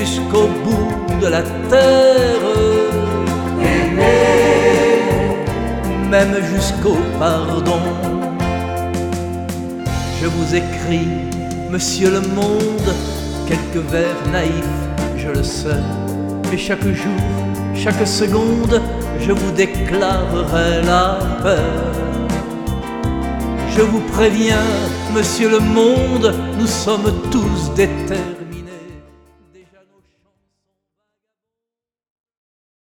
jusqu'au bout de la terre, même jusqu'au pardon. Je vous écris, monsieur le monde, quelques vers naïfs, je le sais, mais chaque jour, chaque seconde, je vous déclarerai la paix. Je vous préviens, monsieur le monde, nous sommes tous des terres